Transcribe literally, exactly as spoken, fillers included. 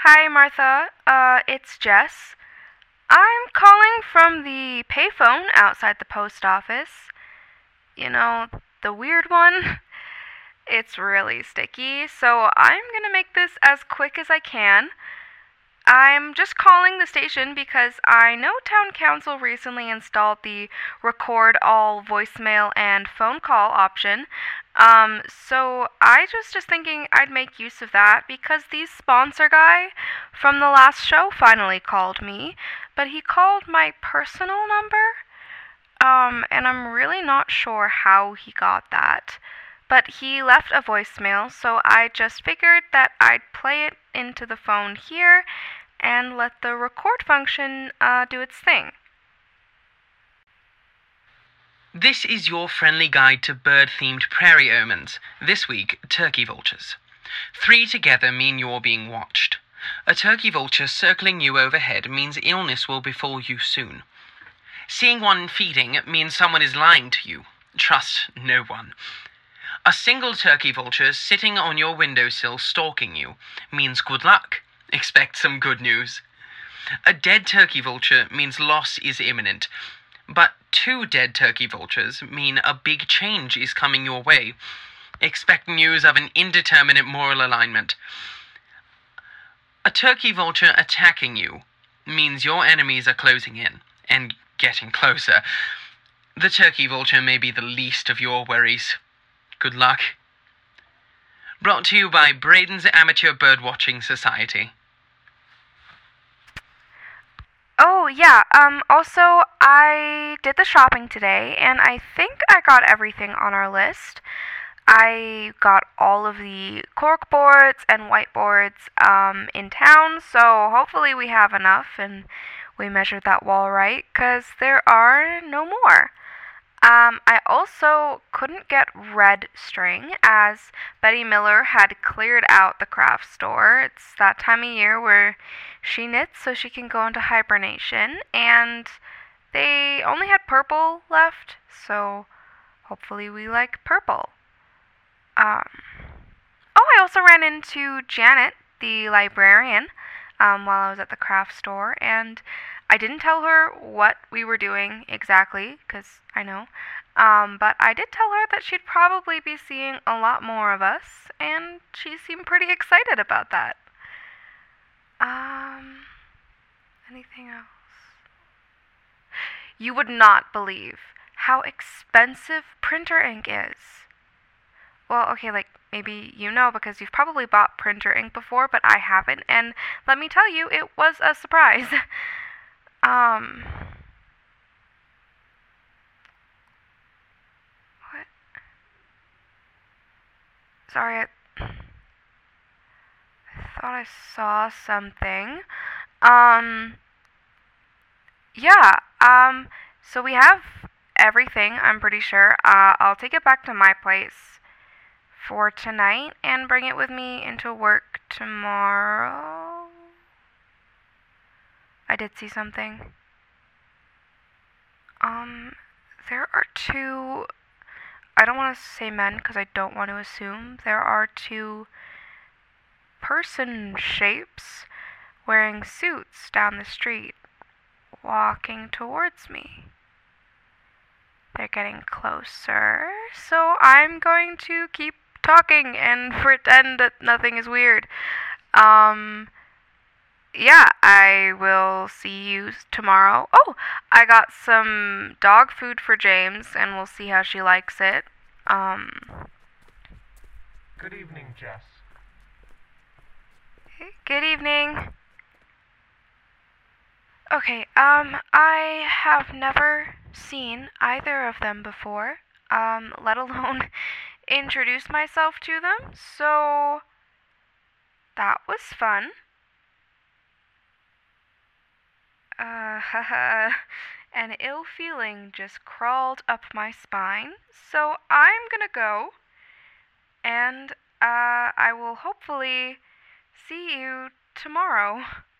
Hi, Martha. Uh, it's Jess. I'm calling from the payphone outside the post office. You know, the weird one. It's really sticky, so I'm gonna make this as quick as I can. I'm just calling the station because I know Town Council recently installed the record all voicemail and phone call option. Um, so I was just thinking I'd make use of that because the sponsor guy from the last show finally called me, but he called my personal number. Um, and I'm really not sure how he got that. But he left a voicemail, so I just figured that I'd play it into the phone here and let the record function uh, do its thing. This is your friendly guide to bird-themed prairie omens. This week, turkey vultures. Three together mean you're being watched. A turkey vulture circling you overhead means illness will befall you soon. Seeing one feeding means someone is lying to you. Trust no one. A single turkey vulture sitting on your windowsill stalking you means good luck. Expect some good news. A dead turkey vulture means loss is imminent. But two dead turkey vultures mean a big change is coming your way. Expect news of an indeterminate moral alignment. A turkey vulture attacking you means your enemies are closing in and getting closer. The turkey vulture may be the least of your worries. Good luck. Brought to you by Braden's Amateur Birdwatching Society. Oh, yeah, um, also, I did the shopping today, and I think I got everything on our list. I got all of the cork boards and whiteboards um, in town, so hopefully we have enough, and we measured that wall right, because there are no more. Um, I also couldn't get red string as Betty Miller had cleared out the craft store. It's that time of year where she knits so she can go into hibernation, and they only had purple left, so hopefully we like purple. Um, oh, I also ran into Janet, the librarian, um, while I was at the craft store, and I didn't tell her what we were doing exactly, because I know, um, but I did tell her that she'd probably be seeing a lot more of us, and she seemed pretty excited about that. Um, anything else? You would not believe how expensive printer ink is. Well, okay, like, maybe you know because you've probably bought printer ink before, but I haven't, and let me tell you, it was a surprise. um... What? Sorry, I... I thought I saw something. Um... Yeah, um, so we have everything, I'm pretty sure. Uh, I'll take it back to my place for tonight and bring it with me into work tomorrow. I did see something. Um, there are two, I don't want to say men because I don't want to assume. There are two person shapes wearing suits down the street, walking towards me. They're getting closer, so I'm going to keep talking and pretend that nothing is weird. Um, yeah, I will see you tomorrow. Oh, I got some dog food for James, and we'll see how she likes it. Um, Good evening, Jess. Good evening. Okay, um, I have never seen either of them before, um, let alone introduce myself to them, so that was fun. Uh, haha, an ill feeling just crawled up my spine, so I'm gonna go, and, uh, I will hopefully see you tomorrow.